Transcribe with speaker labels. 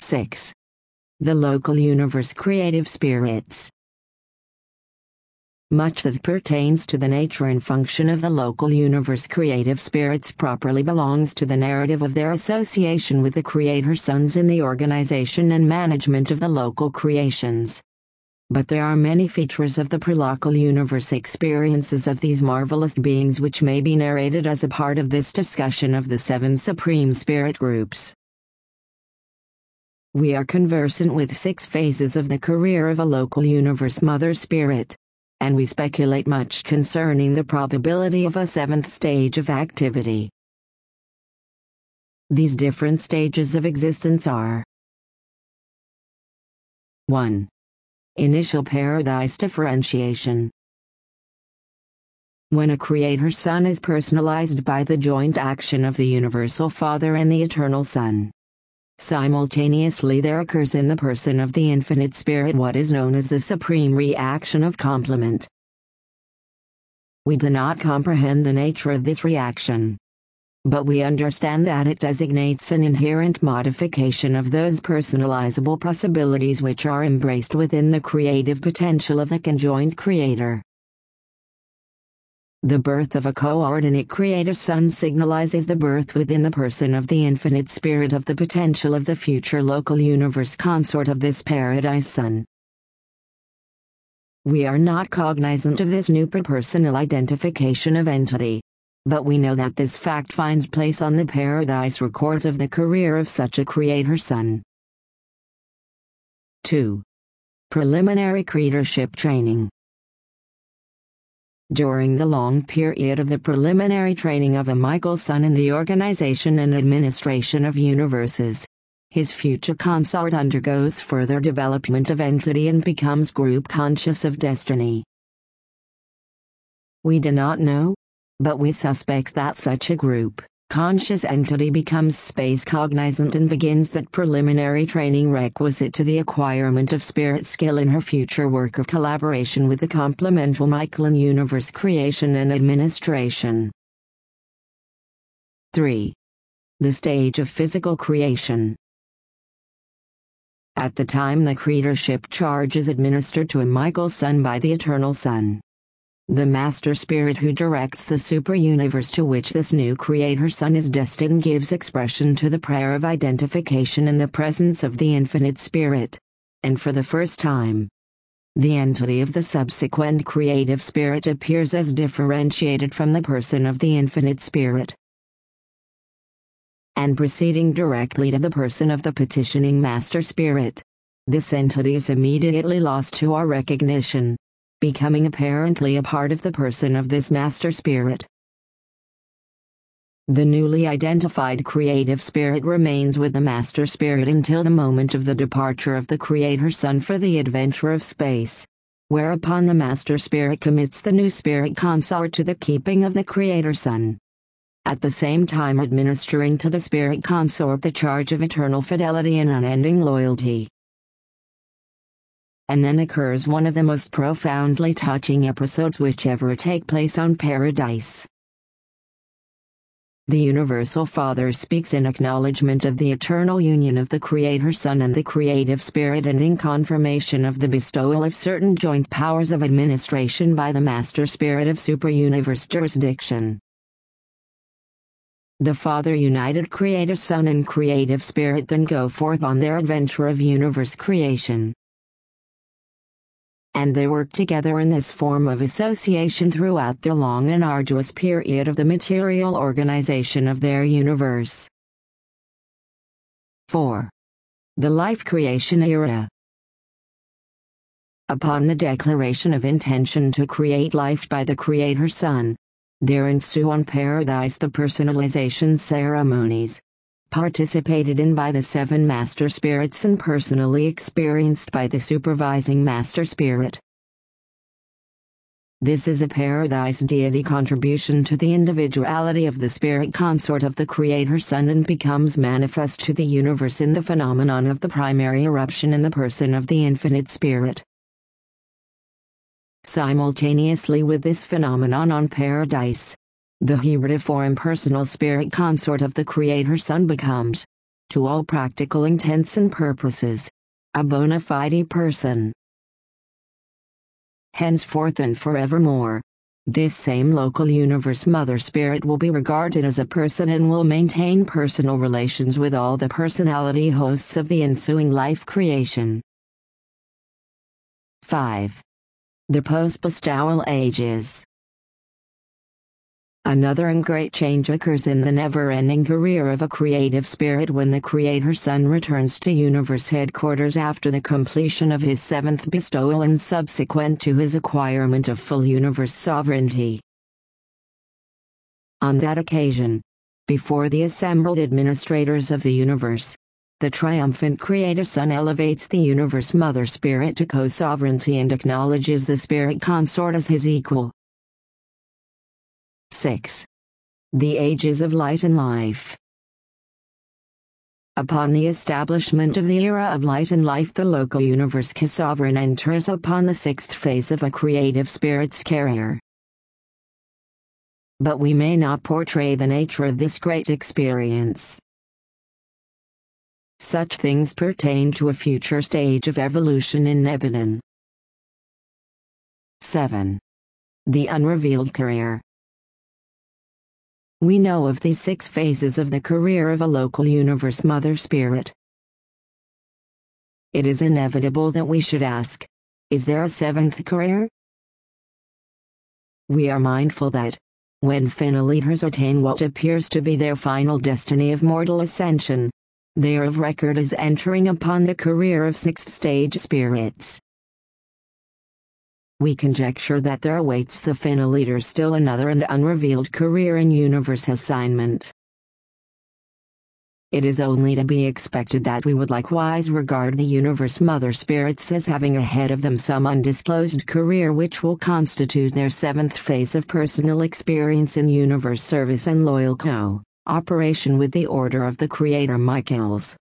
Speaker 1: 6. The local universe creative spirits. Much that pertains to the nature and function of the local universe creative spirits properly belongs to the narrative of their association with the Creator Sons in the organization and management of the local creations. But there are many features of the prelocal universe experiences of these marvelous beings which may be narrated as a part of this discussion of the 7 supreme spirit groups. We are conversant with 6 phases of the career of a local universe mother spirit, and we speculate much concerning the probability of a 7th stage of activity. These different stages of existence are: 1. Initial paradise differentiation. When a Creator Son is personalized by the joint action of the Universal Father and the Eternal Son, simultaneously there occurs in the person of the Infinite Spirit what is known as the supreme reaction of complement. We do not comprehend the nature of this reaction, but we understand that it designates an inherent modification of those personalizable possibilities which are embraced within the creative potential of the conjoined Creator. The birth of a coordinate Creator Son signalizes the birth within the person of the Infinite Spirit of the potential of the future local universe consort of this Paradise Son. We are not cognizant of this new personal identification of entity, but we know that this fact finds place on the Paradise records of the career of such a Creator Son. 2. Preliminary Creatorship Training. During the long period of the preliminary training of a Michael Son in the organization and administration of universes, his future consort undergoes further development of entity and becomes group conscious of destiny. We do not know, but we suspect that such a group conscious entity becomes space cognizant and begins that preliminary training requisite to the acquirement of spirit skill in her future work of collaboration with the complemental Michaelan universe creation and administration. 3. The stage of physical creation. At the time the Creatorship charge is administered to a Michael Son by the Eternal Son, the Master Spirit who directs the super-universe to which this new Creator Son is destined gives expression to the prayer of identification in the presence of the Infinite Spirit, and for the first time, the entity of the subsequent Creative Spirit appears as differentiated from the person of the Infinite Spirit, and proceeding directly to the person of the petitioning Master Spirit. This entity is immediately lost to our recognition, becoming apparently a part of the person of this Master Spirit. The newly identified Creative Spirit remains with the Master Spirit until the moment of the departure of the Creator Son for the adventure of space, whereupon the Master Spirit commits the new Spirit consort to the keeping of the Creator Son, at the same time administering to the Spirit consort the charge of eternal fidelity and unending loyalty. And then occurs one of the most profoundly touching episodes which ever take place on Paradise. The Universal Father speaks in acknowledgement of the eternal union of the Creator Son and the Creative Spirit and in confirmation of the bestowal of certain joint powers of administration by the Master Spirit of super-universe jurisdiction. The Father united Creator Son and Creative Spirit then go forth on their adventure of universe creation, and they work together in this form of association throughout the long and arduous period of the material organization of their universe. 4. The life creation era. Upon the declaration of intention to create life by the Creator Son, there ensue on Paradise the personalization ceremonies, participated in by the 7 Master Spirits and personally experienced by the supervising Master Spirit. This is a Paradise deity contribution to the individuality of the Spirit consort of the Creator Son and becomes manifest to the universe in the phenomenon of the primary eruption in the person of the Infinite Spirit. Simultaneously with this phenomenon on Paradise, the heretiform personal Spirit consort of the Creator Son becomes, to all practical intents and purposes, a bona fide person. Henceforth and forevermore, this same local universe mother spirit will be regarded as a person and will maintain personal relations with all the personality hosts of the ensuing life creation. 5. The post-bestowal ages. Another and great change occurs in the never-ending career of a creative spirit when the Creator Son returns to universe headquarters after the completion of his 7th bestowal and subsequent to his acquirement of full universe sovereignty. On that occasion, before the assembled administrators of the universe, the triumphant Creator Son elevates the universe mother spirit to co-sovereignty and acknowledges the spirit consort as his equal. 6. The ages of light and life. Upon the establishment of the era of light and life, the local universe co-sovereign enters upon the 6th phase of a creative spirit's career. But we may not portray the nature of this great experience. Such things pertain to a future stage of evolution in Nebulon. 7. The unrevealed career. We know of these 6 phases of the career of a local universe mother spirit. It is inevitable that we should ask, is there a 7th career? We are mindful that, when Finaliters attain what appears to be their final destiny of mortal ascension, they are of record as entering upon the career of 6th stage spirits. We conjecture that there awaits the Finaliters still another and unrevealed career in universe assignment. It is only to be expected that we would likewise regard the universe mother spirits as having ahead of them some undisclosed career which will constitute their 7th phase of personal experience in universe service and loyal co-operation with the Order of the Creator Michaels.